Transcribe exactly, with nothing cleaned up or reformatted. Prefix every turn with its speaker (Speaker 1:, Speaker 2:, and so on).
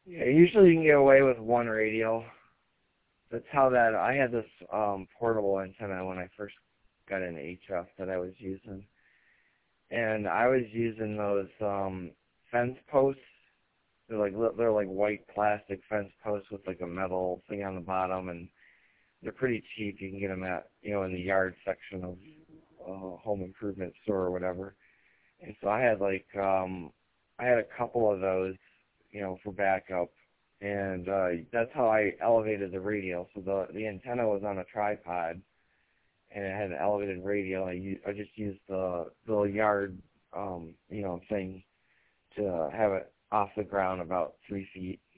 Speaker 1: Yeah, usually you can get away with one radio. That's how that, I had this um, portable antenna when I first got into H F that I was using. And I was using those um, fence posts. They're like they're like white plastic fence posts with like a metal thing on the bottom, and they're pretty cheap. You can get them at, you know, in the yard section of a home improvement store or whatever. And so I had like um, I had a couple of those, you know, for backup, and uh, that's how I elevated the radio. So the the antenna was on a tripod, and it had an elevated radio. I u- I just used the the yard, um, you know, thing to have it off the ground about three feet.